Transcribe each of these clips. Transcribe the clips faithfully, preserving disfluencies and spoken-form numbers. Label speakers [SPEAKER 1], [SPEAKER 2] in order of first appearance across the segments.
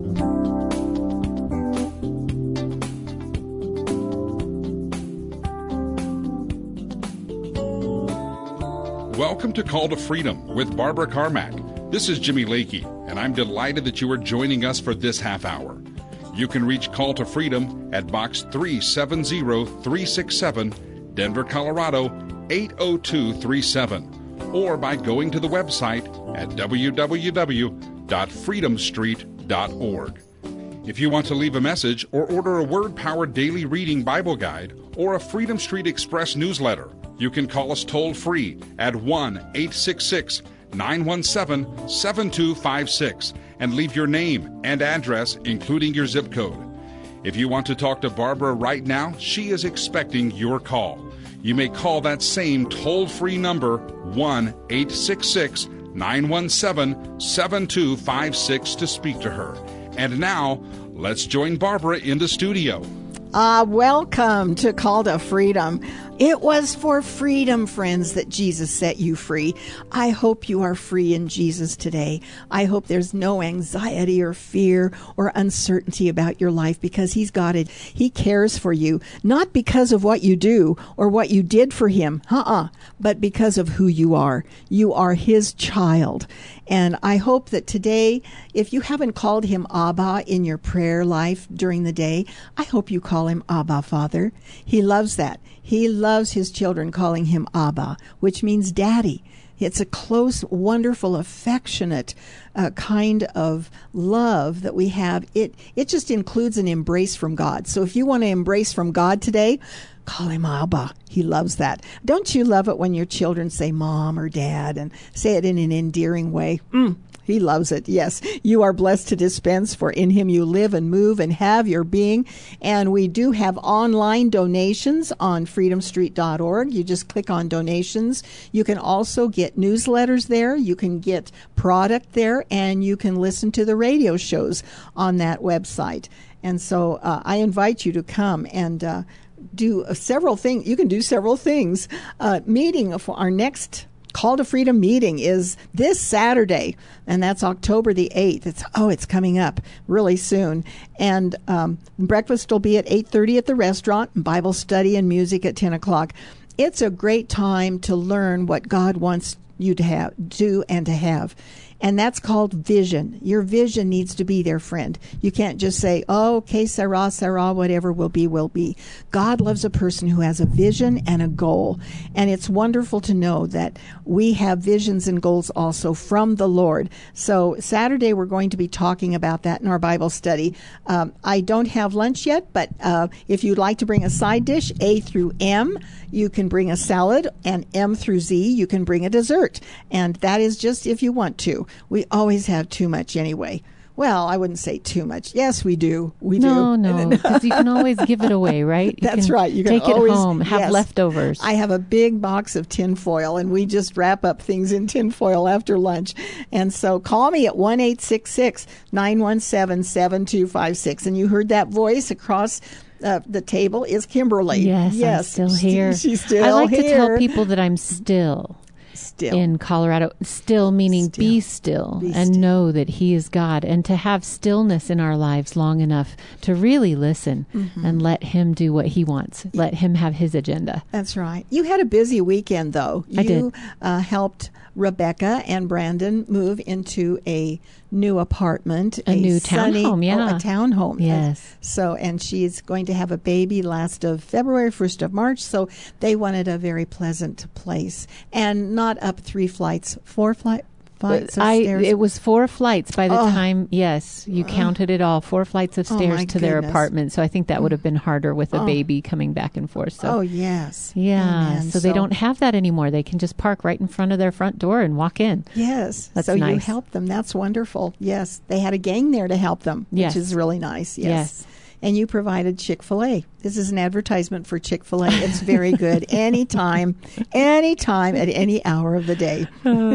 [SPEAKER 1] Welcome to Call to Freedom with Barbara Carmack. This is Jimmy Lakey, and I'm delighted that you are joining us for this half hour. You can reach Call to Freedom at Box three seven zero three six seven, Denver, Colorado eight oh two three seven, or by going to the website at w w w dot freedom street dot org. If you want to leave a message or order a Word-powered daily reading Bible guide or a Freedom Street Express newsletter, you can call us toll-free at one eight six six, nine one seven, seven two five six and leave your name and address, including your zip code. If you want to talk to Barbara right now, she is expecting your call. You may call that same toll-free number, one eight six six, nine one seven, seven two five six, to speak to her. And now, let's join Barbara in the studio.
[SPEAKER 2] Uh, welcome to Call to Freedom. It was for freedom, friends, that Jesus set you free. I hope you are free in Jesus today. I hope there's no anxiety or fear or uncertainty about your life, because He's got it. He cares for you, not because of what you do or what you did for Him, uh-uh, but because of who you are. You are His child. And I hope that today, if you haven't called Him Abba in your prayer life during the day, I hope you call Him Abba, Father. He loves that. He loves His children calling Him Abba, which means Daddy. It's a close, wonderful, affectionate uh, kind of love that we have. It it just includes an embrace from God. So if you want to embrace from God today, call Him Abba. He loves that. Don't you love it when your children say Mom or Dad and say it in an endearing way? Mm. He loves it. Yes, you are blessed to dispense, for in Him you live and move and have your being. And we do have online donations on freedom street dot org. You just click on donations. You can also get newsletters there. You can get product there, and you can listen to the radio shows on that website. And so uh, I invite you to come and uh, do uh, several things. You can do several things. Uh, meeting for our next Call to Freedom meeting is this Saturday, and that's October the eighth. It's oh, it's coming up really soon. And um, breakfast will be at eight thirty at the restaurant, Bible study and music at ten o'clock. It's a great time to learn what God wants you to have, do and to have. And that's called vision. Your vision needs to be there, friend. You can't just say, oh, okay, Sarah, Sarah, whatever will be, will be. God loves a person who has a vision and a goal. And it's wonderful to know that we have visions and goals also from the Lord. So Saturday, we're going to be talking about that in our Bible study. Um, I don't have lunch yet, but uh, if you'd like to bring a side dish, A through M, you can bring a salad, and M through Z, you can bring a dessert. And that is just if you want to. We always have too much anyway. Well, I wouldn't say too much. Yes, we do. We
[SPEAKER 3] no,
[SPEAKER 2] do.
[SPEAKER 3] No, no, because you can always give it away, right? You
[SPEAKER 2] That's
[SPEAKER 3] can
[SPEAKER 2] right. You can
[SPEAKER 3] take
[SPEAKER 2] always,
[SPEAKER 3] it home, have
[SPEAKER 2] yes.
[SPEAKER 3] leftovers.
[SPEAKER 2] I have a big box of tinfoil, and we just wrap up things in tinfoil after lunch. And so call me at one eight six six, nine one seven, seven two five six. And you heard that voice across Uh, the table is Kimberly.
[SPEAKER 3] Yes,
[SPEAKER 2] yes,
[SPEAKER 3] I'm still here.
[SPEAKER 2] She, she's still
[SPEAKER 3] I like
[SPEAKER 2] here.
[SPEAKER 3] to tell people that I'm still,
[SPEAKER 2] still
[SPEAKER 3] in Colorado. Still meaning
[SPEAKER 2] still.
[SPEAKER 3] be still
[SPEAKER 2] be
[SPEAKER 3] and
[SPEAKER 2] still.
[SPEAKER 3] know that He is God, and to have stillness in our lives long enough to really listen mm-hmm. and let Him do what He wants. Let Him have His agenda.
[SPEAKER 2] That's right. You had a busy weekend, though. You
[SPEAKER 3] I did.
[SPEAKER 2] Uh, helped Rebecca and Brandon move into a new apartment,
[SPEAKER 3] a, a new townhome, yeah,
[SPEAKER 2] oh, a townhome.
[SPEAKER 3] Yes.
[SPEAKER 2] So, and she's going to have a baby last of February, first of March. So they wanted a very pleasant place, and not up three flights, four flight. Flights of
[SPEAKER 3] I,
[SPEAKER 2] stairs.
[SPEAKER 3] it was four flights by the
[SPEAKER 2] oh.
[SPEAKER 3] time, yes, you counted it all, four flights of stairs
[SPEAKER 2] oh
[SPEAKER 3] to their
[SPEAKER 2] goodness.
[SPEAKER 3] apartment. So I think that would have been harder with a
[SPEAKER 2] oh.
[SPEAKER 3] baby coming back and forth. So.
[SPEAKER 2] Oh, yes.
[SPEAKER 3] Yeah,
[SPEAKER 2] Amen.
[SPEAKER 3] so, so they don't have that anymore. They can just park right in front of their front door and walk in.
[SPEAKER 2] Yes.
[SPEAKER 3] That's
[SPEAKER 2] so
[SPEAKER 3] nice.
[SPEAKER 2] you helped them. That's wonderful. Yes. They had a gang there to help them,
[SPEAKER 3] yes.
[SPEAKER 2] which is really nice. Yes.
[SPEAKER 3] yes.
[SPEAKER 2] And you provided Chick-fil-A. This is an advertisement for Chick-fil-A. It's very good. Anytime, anytime, at any hour of the day.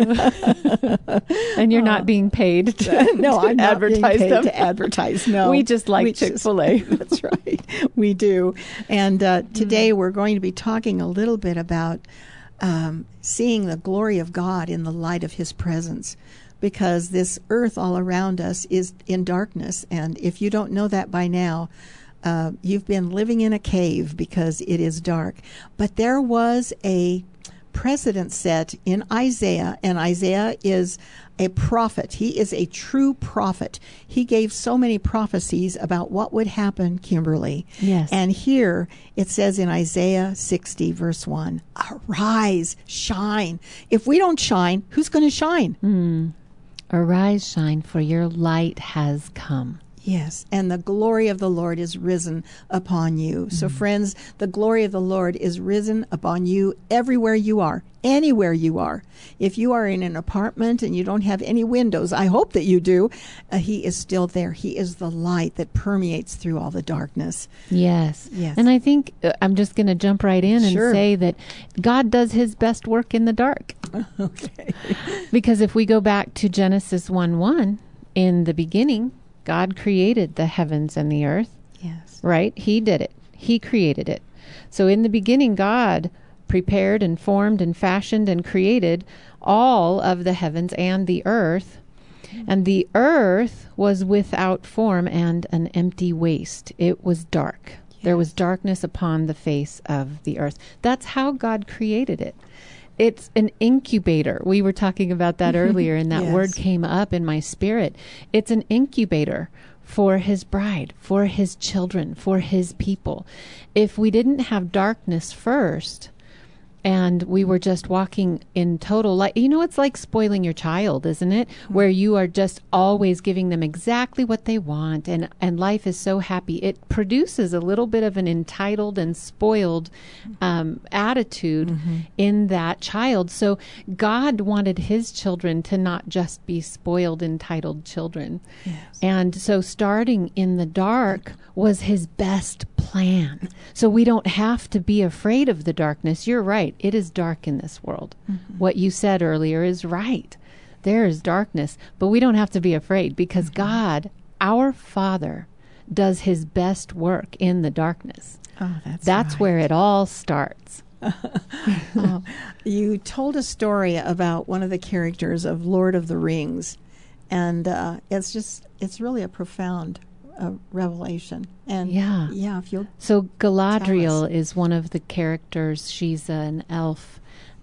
[SPEAKER 3] Uh, and you're uh, not being paid to,
[SPEAKER 2] no,
[SPEAKER 3] to
[SPEAKER 2] I'm not
[SPEAKER 3] advertise
[SPEAKER 2] being paid
[SPEAKER 3] them.
[SPEAKER 2] to advertise. No,
[SPEAKER 3] we just like
[SPEAKER 2] we
[SPEAKER 3] Chick-fil-A.
[SPEAKER 2] Just, that's right. We do. And uh, today mm. we're going to be talking a little bit about um, seeing the glory of God in the light of His presence. because this earth all around us is in darkness. And if you don't know that by now, uh, you've been living in a cave because it is dark. But there was a precedent set in Isaiah, and Isaiah is a prophet. He is a true prophet. He gave so many prophecies about what would happen, Kimberly.
[SPEAKER 3] Yes.
[SPEAKER 2] And here it says in Isaiah sixty, verse one, arise, shine. If we don't shine, who's going to shine?
[SPEAKER 3] Mm. Arise, shine, for your light has come.
[SPEAKER 2] Yes, and the glory of the Lord is risen upon you. Mm-hmm. So, friends, the glory of the Lord is risen upon you everywhere you are, anywhere you are. If you are in an apartment and you don't have any windows, I hope that you do, uh, He is still there. He is the light that permeates through all the darkness.
[SPEAKER 3] Yes.
[SPEAKER 2] Yes.
[SPEAKER 3] And I think uh, I'm just going to jump right in and
[SPEAKER 2] Sure.
[SPEAKER 3] say that God does His best work in the dark.
[SPEAKER 2] Okay.
[SPEAKER 3] Because if we go back to Genesis one one, in the beginning, God created the heavens and the earth,
[SPEAKER 2] Yes.
[SPEAKER 3] right? He did it. He created it. So in the beginning, God prepared and formed and fashioned and created all of the heavens and the earth. And the earth was without form and an empty waste. It was dark. There was darkness upon the face of the earth. That's how God created it. It's an incubator. We were talking about that earlier, and that
[SPEAKER 2] Yes.
[SPEAKER 3] word came up in my spirit. It's an incubator for His bride, for His children, for His people. If we didn't have darkness first, and we were just walking in total light, you know, it's like spoiling your child, isn't it? Mm-hmm. Where you are just always giving them exactly what they want, and, and life is so happy. It produces a little bit of an entitled and spoiled um, attitude mm-hmm. in that child. So God wanted His children to not just be spoiled, entitled children.
[SPEAKER 2] Yes.
[SPEAKER 3] And so starting in the dark was His best plan. So we don't have to be afraid of the darkness. You're right. It is dark in this world. Mm-hmm. What you said earlier is right. There is darkness, but we don't have to be afraid because mm-hmm. God, our Father, does His best work in the darkness.
[SPEAKER 2] Oh, that's
[SPEAKER 3] That's
[SPEAKER 2] right.
[SPEAKER 3] where it all starts.
[SPEAKER 2] Oh, you told a story about one of the characters of Lord of the Rings, and uh, it's just, it's really a profound uh, revelation. And
[SPEAKER 3] Yeah.
[SPEAKER 2] yeah, if you'll
[SPEAKER 3] So
[SPEAKER 2] Tell
[SPEAKER 3] Galadriel
[SPEAKER 2] us.
[SPEAKER 3] is one of the characters. She's an elf.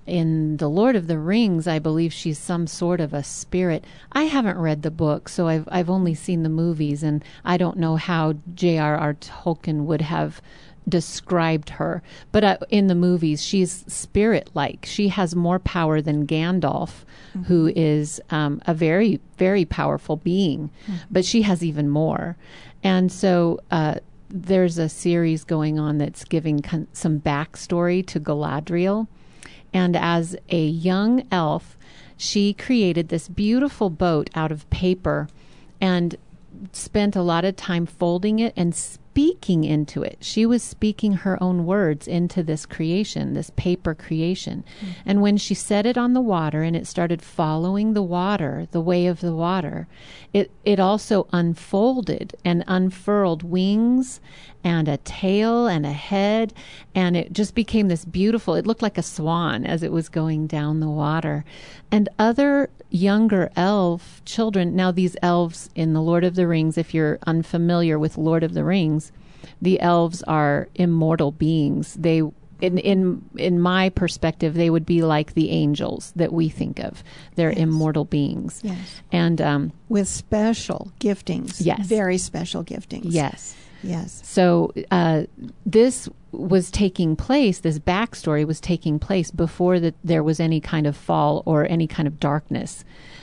[SPEAKER 3] In The Lord of the Rings, I believe she's some sort of a spirit. I haven't read the book, so I've I've only seen the movies, and I don't know how J R R Tolkien would have described her. But uh, in the movies, she's spirit-like. She has more power than Gandalf, mm-hmm. who is um, a very, very powerful being. Mm-hmm. But she has even more. And so uh, there's a series going on that's giving con- some backstory to Galadriel. And as a young elf, she created this beautiful boat out of paper and spent a lot of time folding it and speaking into it. She was speaking her own words into this creation, this paper creation. Mm-hmm. And when she set it on the water and it started following the water, the way of the water, it, it also unfolded and unfurled wings and a tail and a head, and it just became this beautiful, it looked like a swan as it was going down the water. And other younger elf children, now these elves in the Lord of the Rings, if you're unfamiliar with Lord of the Rings, the elves are immortal beings. They, in in in my perspective, they would be like the angels that we think of. They're yes. immortal beings.
[SPEAKER 2] Yes.
[SPEAKER 3] And um,
[SPEAKER 2] with special giftings.
[SPEAKER 3] Yes.
[SPEAKER 2] Very special giftings.
[SPEAKER 3] Yes.
[SPEAKER 2] Yes.
[SPEAKER 3] So uh, this was taking place, this backstory was taking place before that there was any kind of fall or any kind of darkness.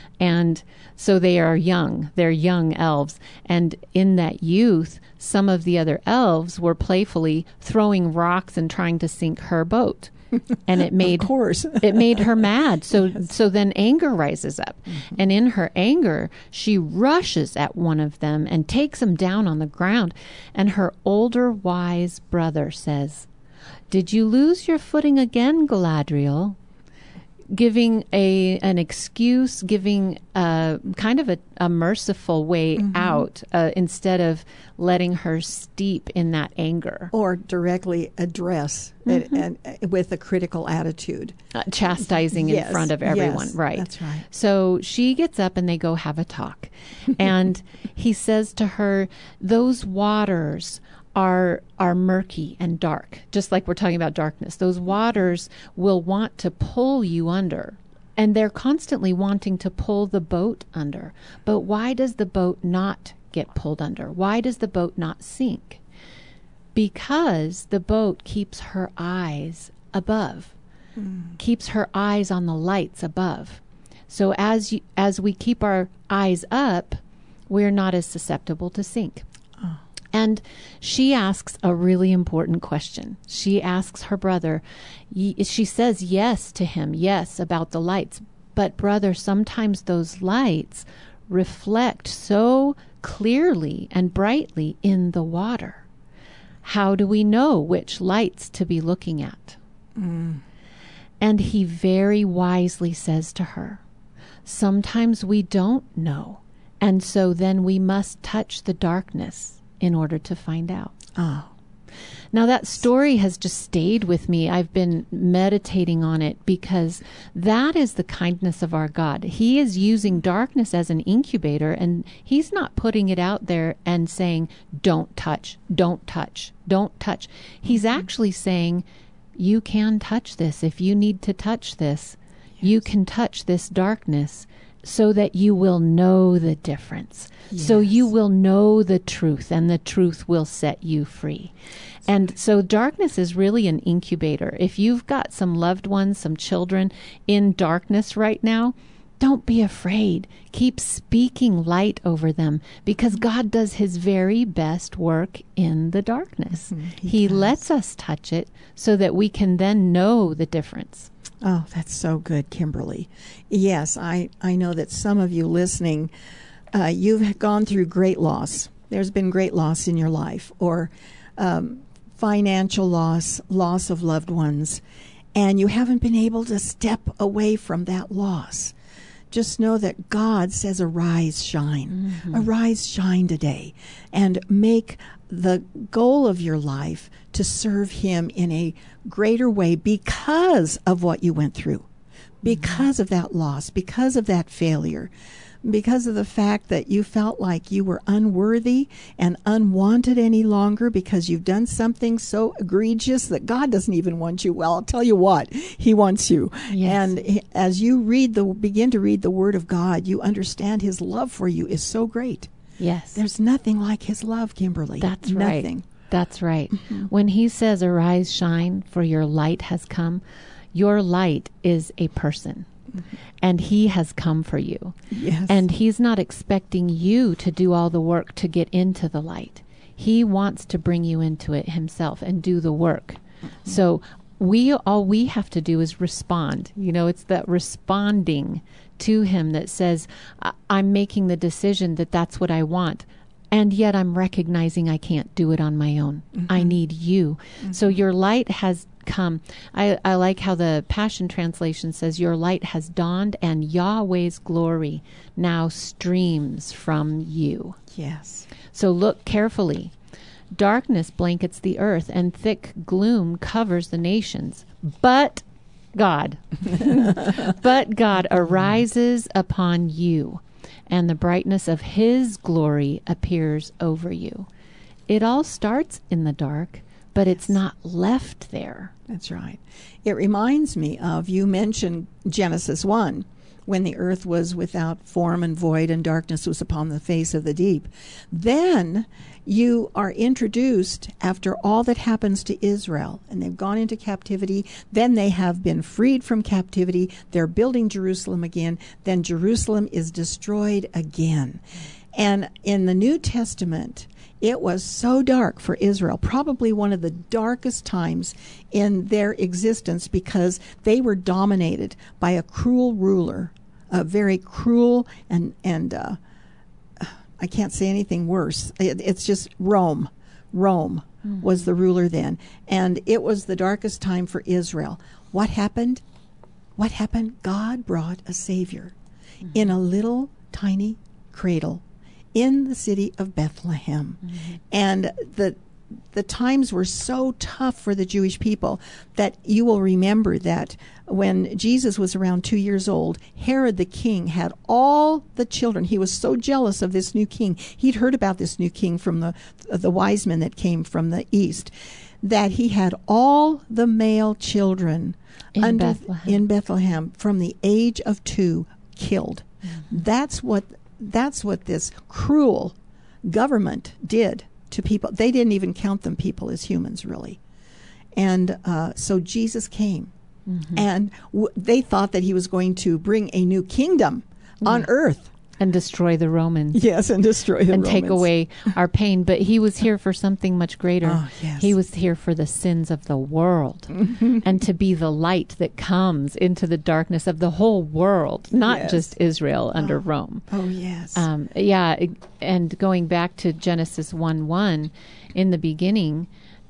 [SPEAKER 3] And so they are young, they're young elves. And in that youth, some of the other elves were playfully throwing rocks and trying to sink her boat. And it made
[SPEAKER 2] of course.
[SPEAKER 3] it made her mad. So
[SPEAKER 2] Yes.
[SPEAKER 3] so then anger rises up. Mm-hmm. And in her anger, she rushes at one of them and takes him down on the ground. And her older wise brother says, "Did you lose your footing again, Galadriel?" giving a an excuse, giving a kind of a, a merciful way mm-hmm. out uh, instead of letting her steep in that anger.
[SPEAKER 2] Or directly address mm-hmm. it, and, with a critical attitude.
[SPEAKER 3] Uh, chastising
[SPEAKER 2] yes.
[SPEAKER 3] in front of everyone.
[SPEAKER 2] Yes,
[SPEAKER 3] right.
[SPEAKER 2] That's right.
[SPEAKER 3] So she gets up and they go have a talk. And he says to her, those waters are are murky and dark, just like we're talking about darkness. Those waters will want to pull you under, and they're constantly wanting to pull the boat under. But why does the boat not get pulled under? Why does the boat not sink? Because the boat keeps her eyes above, mm. keeps her eyes on the lights above. So as you, as we keep our eyes up, we're not as susceptible to sink. Oh. And she asks a really important question. She asks her brother, she says yes to him, yes, about the lights. But brother, sometimes those lights reflect so clearly and brightly in the water. How do we know which lights to be looking at? Mm. And he very wisely says to her, sometimes we don't know. And so then we must touch the darkness in order to find out. Oh. Now that story has just stayed with me. I've been meditating on it because that is the kindness of our God. He is using darkness as an incubator, and he's not putting it out there and saying, don't touch, don't touch, don't touch. He's mm-hmm. actually saying, you can touch this. If you need to touch this, yes. you can touch this darkness so that you will know the difference. Yes. So you will know the truth, and the truth will set you free. And so darkness is really an incubator. If you've got some loved ones, some children in darkness right now, don't be afraid. Keep speaking light over them, because God does his very best work in the darkness. Mm-hmm. He, he lets us touch it so that we can then know the difference.
[SPEAKER 2] Oh, that's so good, Kimberly. Yes, I, I know that some of you listening, uh, you've gone through great loss. There's been great loss in your life, or um, financial loss, loss of loved ones, and you haven't been able to step away from that loss. Just know that God says, arise, shine. Mm-hmm. Arise, shine today, and make the goal of your life to serve him in a greater way because of what you went through, because mm-hmm. of that loss, because of that failure, because of the fact that you felt like you were unworthy and unwanted any longer because you've done something so egregious that God doesn't even want you. Well, I'll tell you what, he wants you. Yes. And as you read the begin to read the Word of God, you understand his love for you is so great.
[SPEAKER 3] Yes.
[SPEAKER 2] There's nothing like his love, Kimberly.
[SPEAKER 3] That's
[SPEAKER 2] nothing.
[SPEAKER 3] Right. That's right. Mm-hmm. When he says, arise, shine, for your light has come, your light is a person. Mm-hmm. And he has come for you.
[SPEAKER 2] Yes.
[SPEAKER 3] And he's not expecting you to do all the work to get into the light. He wants to bring you into it himself and do the work. Mm-hmm. So we all we have to do is respond. You know, it's that responding to him that says, I'm making the decision that that's what I want. And yet I'm recognizing I can't do it on my own. Mm-hmm. I need you. Mm-hmm. So your light has come. I, I like how the Passion Translation says, your light has dawned and Yahweh's glory now streams from you.
[SPEAKER 2] Yes.
[SPEAKER 3] So look carefully. Darkness blankets the earth and thick gloom covers the nations. But God, but God arises upon you, and the brightness of his glory appears over you. It all starts in the dark, but it's not left there.
[SPEAKER 2] That's right. It reminds me of, you mentioned Genesis one, when the earth was without form and void and darkness was upon the face of the deep. Then you are introduced after all that happens to Israel, and they've gone into captivity. Then they have been freed from captivity. They're building Jerusalem again. Then Jerusalem is destroyed again. And in the New Testament, it was so dark for Israel, probably one of the darkest times in their existence, because they were dominated by a cruel ruler, a very cruel and, and uh, I can't say anything worse. It, it's just Rome. Rome mm-hmm. was the ruler then. And it was the darkest time for Israel. What happened? what happened? God brought a Savior mm-hmm. in a little tiny cradle in the city of Bethlehem. Mm-hmm. And the the times were so tough for the Jewish people that you will remember that when Jesus was around two years old, Herod the king had all the children. He was so jealous of this new king. He'd heard about this new king from the the wise men that came from the east, that he had all the male children
[SPEAKER 3] in,
[SPEAKER 2] under,
[SPEAKER 3] Bethlehem.
[SPEAKER 2] in Bethlehem from the age of two killed. Mm-hmm. That's what that's what this cruel government did to people. They didn't even count them people as humans, really. And uh, so Jesus came. Mm-hmm. And w- they thought that he was going to bring a new kingdom mm-hmm. on earth.
[SPEAKER 3] And destroy the Romans.
[SPEAKER 2] Yes, and destroy the
[SPEAKER 3] and
[SPEAKER 2] Romans.
[SPEAKER 3] And take away our pain. But he was here for something much greater.
[SPEAKER 2] Oh, yes.
[SPEAKER 3] He was here for the sins of the world. Mm-hmm. And to be the light that comes into the darkness of the whole world, not
[SPEAKER 2] yes.
[SPEAKER 3] just Israel under
[SPEAKER 2] oh.
[SPEAKER 3] Rome.
[SPEAKER 2] Oh, yes.
[SPEAKER 3] Um, yeah, and going back to Genesis one one, in the beginning,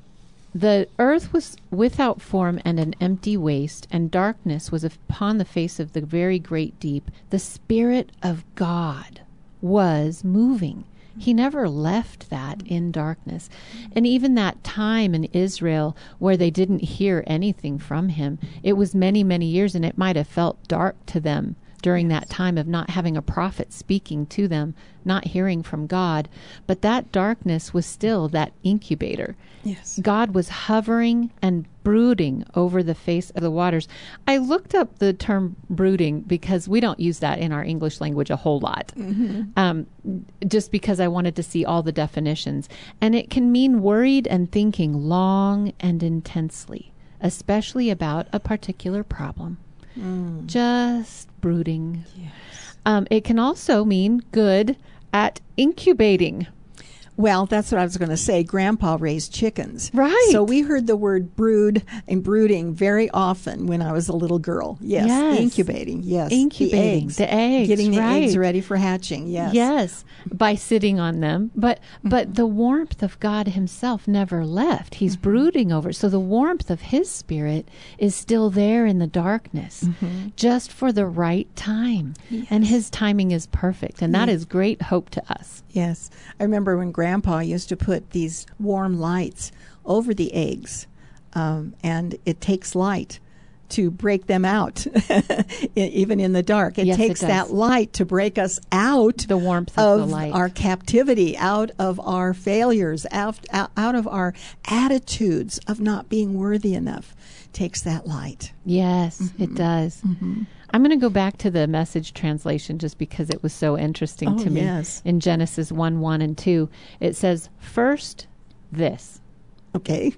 [SPEAKER 3] the earth was without form and an empty waste, and darkness was upon the face of the very great deep. The Spirit of God was moving. He never left that in darkness. And even that time in Israel where they didn't hear anything from him, it was many, many years, and it might have felt dark to them during yes. that time of not having a prophet speaking to them, not hearing from God. But that darkness was still that incubator.
[SPEAKER 2] Yes.
[SPEAKER 3] God was hovering and brooding over the face of the waters. I looked up the term brooding because we don't use that in our English language a whole lot, mm-hmm. um, just because I wanted to see all the definitions. And it can mean worried and thinking long and intensely, especially about a particular problem. Mm. Just brooding.
[SPEAKER 2] Yes.
[SPEAKER 3] Um, it can also mean good at incubating.
[SPEAKER 2] Well, that's what I was going to say. Grandpa raised chickens.
[SPEAKER 3] Right.
[SPEAKER 2] So we heard the word brood and brooding very often when I was a little girl. Yes.
[SPEAKER 3] Yes.
[SPEAKER 2] Incubating. Yes.
[SPEAKER 3] Incubating.
[SPEAKER 2] The eggs.
[SPEAKER 3] The eggs.
[SPEAKER 2] Getting the
[SPEAKER 3] right.
[SPEAKER 2] eggs ready for hatching. Yes.
[SPEAKER 3] Yes. By sitting on them. But but the warmth of God himself never left. He's mm-hmm. brooding over it. So the warmth of his Spirit is still there in the darkness, mm-hmm. just for the right time. Yes. And his timing is perfect. And that yes. is great hope to us.
[SPEAKER 2] Yes. I remember when Grandpa used to put these warm lights over the eggs, um, and it takes light to break them out, even in the dark. It
[SPEAKER 3] yes,
[SPEAKER 2] takes
[SPEAKER 3] it
[SPEAKER 2] that light to break us out
[SPEAKER 3] the warmth of,
[SPEAKER 2] of
[SPEAKER 3] the light.
[SPEAKER 2] Our captivity, out of our failures, out, out of our attitudes of not being worthy enough. Takes that light.
[SPEAKER 3] Yes, mm-hmm. it does. Mm-hmm. I'm going to go back to the Message translation just because it was so interesting
[SPEAKER 2] oh,
[SPEAKER 3] to me.
[SPEAKER 2] Yes.
[SPEAKER 3] In Genesis one, one and two, it says, first this.
[SPEAKER 2] Okay.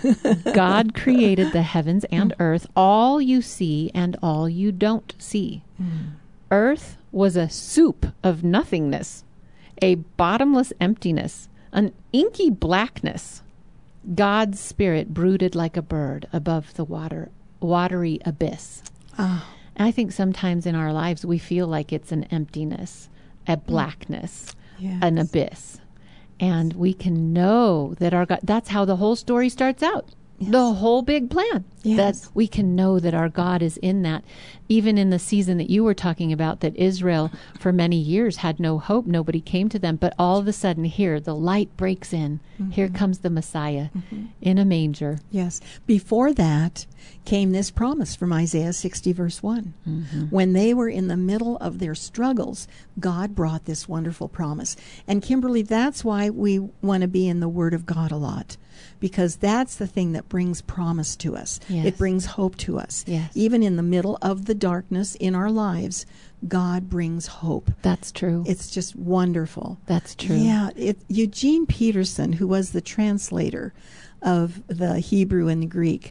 [SPEAKER 3] God created the heavens and earth, all you see and all you don't see. Mm. Earth was a soup of nothingness, a bottomless emptiness, an inky blackness. God's Spirit brooded like a bird above the water, watery abyss.
[SPEAKER 2] Oh.
[SPEAKER 3] I think sometimes in our lives we feel like it's an emptiness, a blackness,
[SPEAKER 2] yes.
[SPEAKER 3] an abyss. And we can know that our God, that's how the whole story starts out. Yes. The whole big plan.
[SPEAKER 2] Yes.
[SPEAKER 3] That we can know that our God is in that. Even in the season that you were talking about, that Israel for many years had no hope. Nobody came to them. But all of a sudden here, the light breaks in. Mm-hmm. Here comes the Messiah mm-hmm. in a manger.
[SPEAKER 2] Yes. Before that came this promise from Isaiah sixty, verse one. Mm-hmm. When they were in the middle of their struggles, God brought this wonderful promise. And Kimberly, that's why we want to be in the Word of God a lot. Because that's the thing that brings promise to us.
[SPEAKER 3] Yes.
[SPEAKER 2] It brings hope to us.
[SPEAKER 3] Yes.
[SPEAKER 2] Even in the middle of the darkness in our lives, God brings hope.
[SPEAKER 3] That's true.
[SPEAKER 2] It's just wonderful.
[SPEAKER 3] That's true.
[SPEAKER 2] Yeah. It, Eugene Peterson, who was the translator of the Hebrew and the Greek,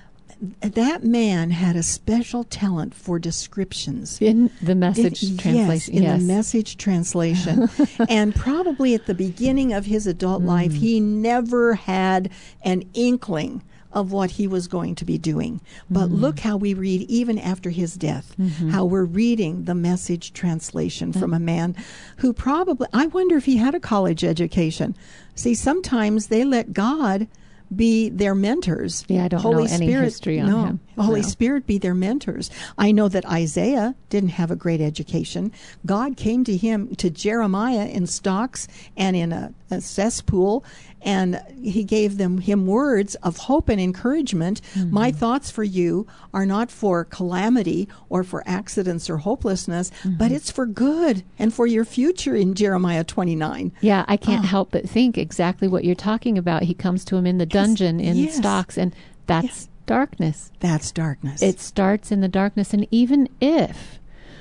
[SPEAKER 2] that man had a special talent for descriptions.
[SPEAKER 3] In the Message
[SPEAKER 2] it,
[SPEAKER 3] translation.
[SPEAKER 2] Yes, in
[SPEAKER 3] yes.
[SPEAKER 2] the Message translation. And probably at the beginning of his adult mm. life, he never had an inkling of what he was going to be doing. But mm. look how we read, even after his death, mm-hmm. how we're reading the Message translation mm. from a man who probably, I wonder if he had a college education. See, sometimes they let God be their mentors.
[SPEAKER 3] Yeah, I don't
[SPEAKER 2] Holy
[SPEAKER 3] know any
[SPEAKER 2] Spirit,
[SPEAKER 3] history on
[SPEAKER 2] no,
[SPEAKER 3] him.
[SPEAKER 2] The Holy
[SPEAKER 3] Wow.
[SPEAKER 2] Spirit be their mentors. I know that Isaiah didn't have a great education. God came to him, to Jeremiah, in stocks and in a, a cesspool, and he gave them him words of hope and encouragement. Mm-hmm. My thoughts for you are not for calamity or for accidents or hopelessness, mm-hmm. but it's for good and for your future in Jeremiah twenty-nine.
[SPEAKER 3] Yeah, I can't
[SPEAKER 2] Oh.
[SPEAKER 3] help but think exactly what you're talking about. He comes to him in the dungeon in
[SPEAKER 2] yes.
[SPEAKER 3] stocks, and that's
[SPEAKER 2] Yes.
[SPEAKER 3] darkness.
[SPEAKER 2] That's darkness.
[SPEAKER 3] It starts in the darkness. And even if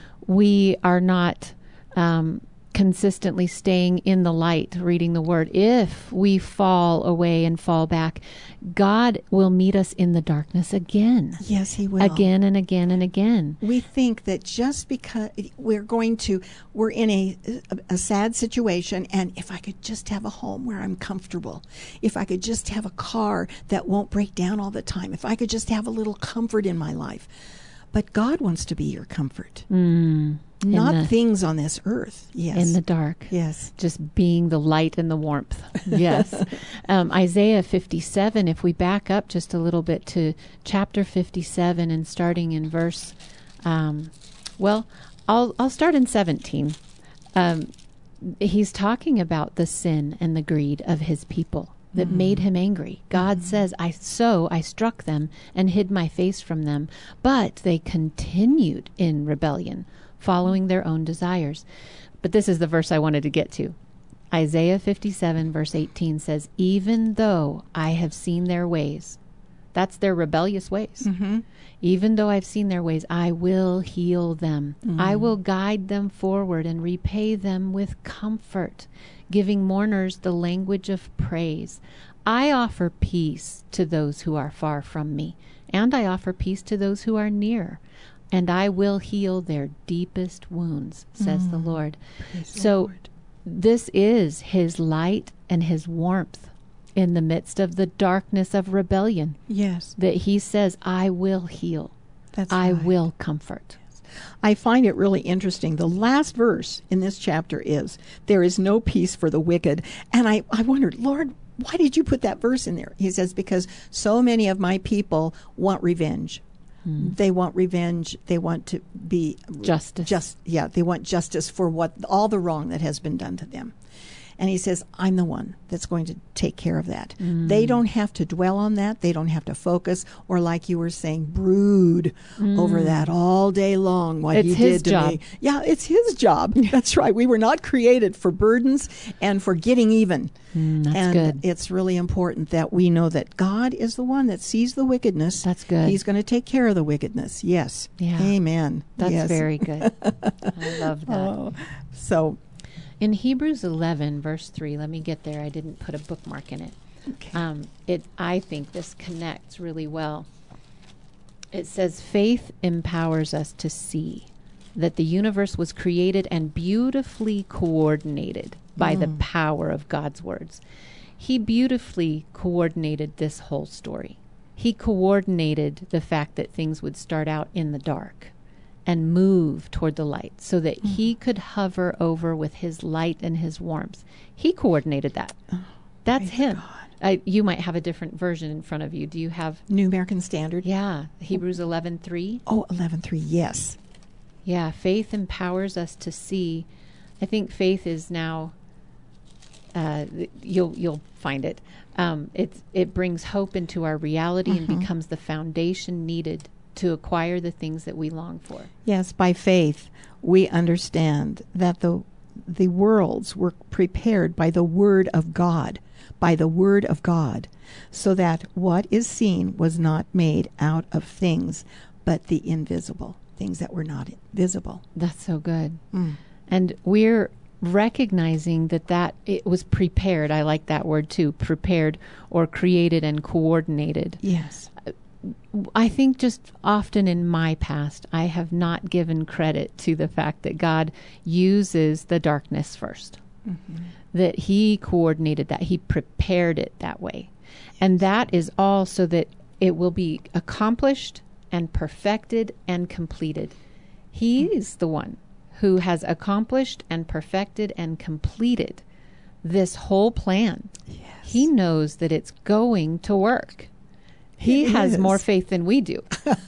[SPEAKER 3] we are not um, consistently staying in the light, reading the word, if we fall away and fall back, God will meet us in the darkness again.
[SPEAKER 2] Yes, he will.
[SPEAKER 3] Again and again and again.
[SPEAKER 2] We think that just because we're going to, we're in a, a, a sad situation, and if I could just have a home where I'm comfortable, if I could just have a car that won't break down all the time, if I could just have a little comfort in my life. But God wants to be your comfort.
[SPEAKER 3] Mm.
[SPEAKER 2] Not
[SPEAKER 3] the,
[SPEAKER 2] things on this earth. Yes.
[SPEAKER 3] In the dark.
[SPEAKER 2] Yes.
[SPEAKER 3] Just being the light and the warmth. Yes. um, Isaiah fifty-seven, if we back up just a little bit to chapter fifty-seven and starting in verse, um, well, I'll, I'll start in seventeen. Um, he's talking about the sin and the greed of his people that mm. made him angry. God mm. says, I so I struck them and hid my face from them, but they continued in rebellion, following their own desires. But this is the verse I wanted to get to. Isaiah fifty-seven verse eighteen says, even though I have seen their ways, that's their rebellious ways. Mm-hmm. Even though I've seen their ways, I will heal them. Mm. I will guide them forward and repay them with comfort, giving mourners the language of praise. I offer peace to those who are far from me, and I offer peace to those who are near. And I will heal their deepest wounds, says mm. the Lord.
[SPEAKER 2] Praise
[SPEAKER 3] so
[SPEAKER 2] Lord.
[SPEAKER 3] This is his light and his warmth in the midst of the darkness of rebellion.
[SPEAKER 2] Yes.
[SPEAKER 3] That he says, I will heal.
[SPEAKER 2] That's
[SPEAKER 3] I
[SPEAKER 2] right.
[SPEAKER 3] will comfort.
[SPEAKER 2] I find it really interesting. The last verse in this chapter is, there is no peace for the wicked. And I, I wondered, Lord, why did you put that verse in there? He says, because so many of my people want revenge. Mm. They want revenge. They want to be
[SPEAKER 3] justice.
[SPEAKER 2] Just yeah, they want justice for what all the wrong that has been done to them. And he says, I'm the one that's going to take care of that. Mm. They don't have to dwell on that. They don't have to focus or, like you were saying, brood mm. over that all day long, what
[SPEAKER 3] it's
[SPEAKER 2] he
[SPEAKER 3] his
[SPEAKER 2] did to
[SPEAKER 3] job.
[SPEAKER 2] me. Yeah, it's his job. That's right. We were not created for burdens and for getting even.
[SPEAKER 3] Mm, that's
[SPEAKER 2] and
[SPEAKER 3] good.
[SPEAKER 2] It's really important that we know that God is the one that sees the wickedness.
[SPEAKER 3] That's good.
[SPEAKER 2] He's going to take care of the wickedness. Yes.
[SPEAKER 3] Yeah.
[SPEAKER 2] Amen.
[SPEAKER 3] That's
[SPEAKER 2] yes.
[SPEAKER 3] very good. I love that.
[SPEAKER 2] Oh, so...
[SPEAKER 3] In Hebrews eleven, verse three, let me get there. I didn't put a bookmark in it.
[SPEAKER 2] Okay.
[SPEAKER 3] Um, it. I think this connects really well. It says, faith empowers us to see that the universe was created and beautifully coordinated by mm. the power of God's words. He beautifully coordinated this whole story. He coordinated the fact that things would start out in the dark and move toward the light so that mm. he could hover over with his light and his warmth. He coordinated that. Oh, That's him. I, you might have a different version in front of you. Do you have...
[SPEAKER 2] New American Standard?
[SPEAKER 3] Yeah. Hebrews eleven three.
[SPEAKER 2] Oh, eleven three, yes.
[SPEAKER 3] Yeah, faith empowers us to see. I think faith is now... Uh, you'll you'll find it. Um, it's, it brings hope into our reality mm-hmm. and becomes the foundation needed to acquire the things that we long for.
[SPEAKER 2] Yes, by faith, we understand that the the worlds were prepared by the Word of God, by the Word of God, so that what is seen was not made out of things, but the invisible, things that were not visible.
[SPEAKER 3] That's so good.
[SPEAKER 2] Mm.
[SPEAKER 3] And we're recognizing that that it was prepared. I like that word too, prepared or created and coordinated.
[SPEAKER 2] Yes.
[SPEAKER 3] I think just often in my past, I have not given credit to the fact that God uses the darkness first, mm-hmm. that he coordinated that, he prepared it that way. And that is all so that it will be accomplished and perfected and completed. He mm-hmm. is the one who has accomplished and perfected and completed this whole plan.
[SPEAKER 2] Yes.
[SPEAKER 3] He knows that it's going to work. He
[SPEAKER 2] It
[SPEAKER 3] has
[SPEAKER 2] is.
[SPEAKER 3] more faith than we do.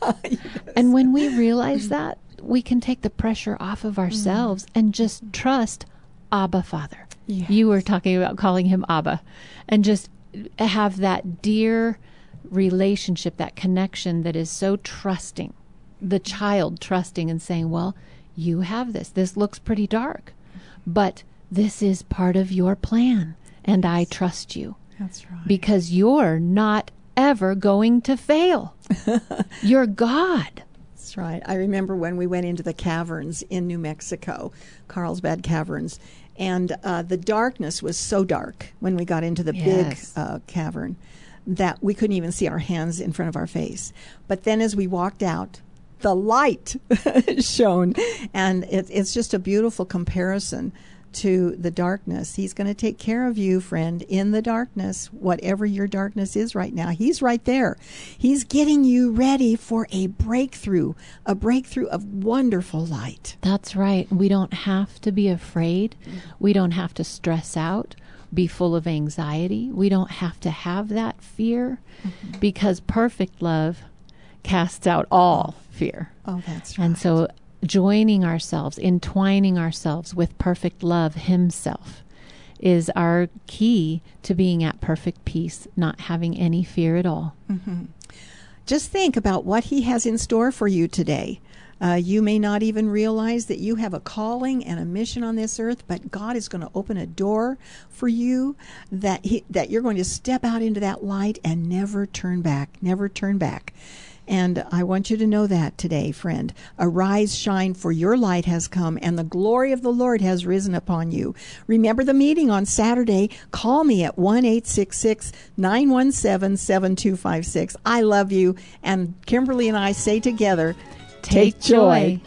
[SPEAKER 3] And when we realize that, we can take the pressure off of ourselves and just trust Abba Father.
[SPEAKER 2] Yes.
[SPEAKER 3] You were talking about calling him Abba, and just have that dear relationship, that connection that is so trusting. The child trusting and saying, well, you have this. This looks pretty dark, but this is part of your plan, and I trust you.
[SPEAKER 2] That's right.
[SPEAKER 3] Because you're not ever going to fail. You're God.
[SPEAKER 2] That's right. I remember when we went into the caverns in New Mexico, Carlsbad Caverns, and uh, the darkness was so dark when we got into the
[SPEAKER 3] Yes.
[SPEAKER 2] big uh, cavern that we couldn't even see our hands in front of our face. But then as we walked out, the light shone, and it, it's just a beautiful comparison to the darkness. He's going to take care of you, friend, in the darkness, whatever your darkness is right now. He's right there. He's getting you ready for a breakthrough, a breakthrough of wonderful light.
[SPEAKER 3] That's right. We don't have to be afraid. We don't have to stress out, be full of anxiety. We don't have to have that fear, mm-hmm. because perfect love casts out all fear.
[SPEAKER 2] Oh, that's right.
[SPEAKER 3] And so joining ourselves, entwining ourselves with perfect love himself is our key to being at perfect peace, not having any fear at all.
[SPEAKER 2] Mm-hmm. Just think about what he has in store for you today. Uh, you may not even realize that you have a calling and a mission on this earth, but God is going to open a door for you that he, that you're going to step out into that light and never turn back, never turn back. And I want you to know that today, friend. Arise, shine, for your light has come, and the glory of the Lord has risen upon you. Remember the meeting on Saturday. Call me at one eight six six, nine one seven, seven two five six. I love you. And Kimberly and I say together, take joy.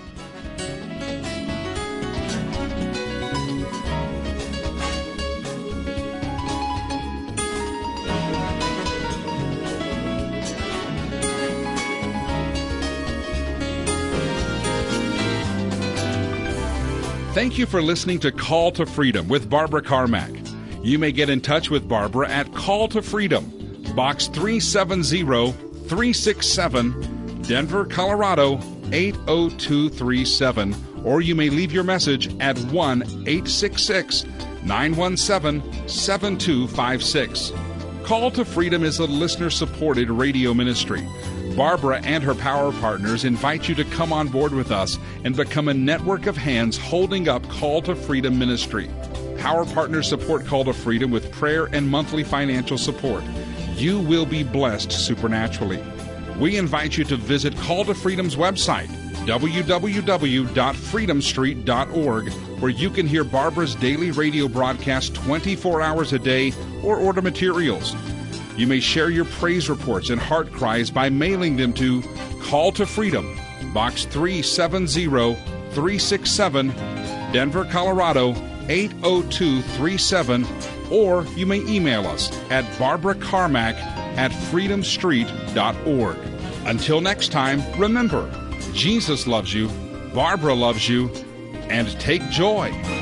[SPEAKER 1] Thank you for listening to Call to Freedom with Barbara Carmack. You may get in touch with Barbara at Call to Freedom, Box three seven zero, three six seven, Denver, Colorado eight oh two three seven, or you may leave your message at one eight six six, nine one seven, seven two five six. Call to Freedom is a listener-supported radio ministry. Barbara and her power partners invite you to come on board with us and become a network of hands holding up Call to Freedom ministry. Power partners support Call to Freedom with prayer and monthly financial support. You will be blessed supernaturally. We invite you to visit Call to Freedom's website, w w w dot freedom street dot org, where you can hear Barbara's daily radio broadcast twenty-four hours a day or order materials. You may share your praise reports and heart cries by mailing them to Call to Freedom, Box three seven zero, three six seven, Denver, Colorado eight oh two three seven, or you may email us at barbara carmack at freedom street dot org. Until next time, remember, Jesus loves you, Barbara loves you, and take joy.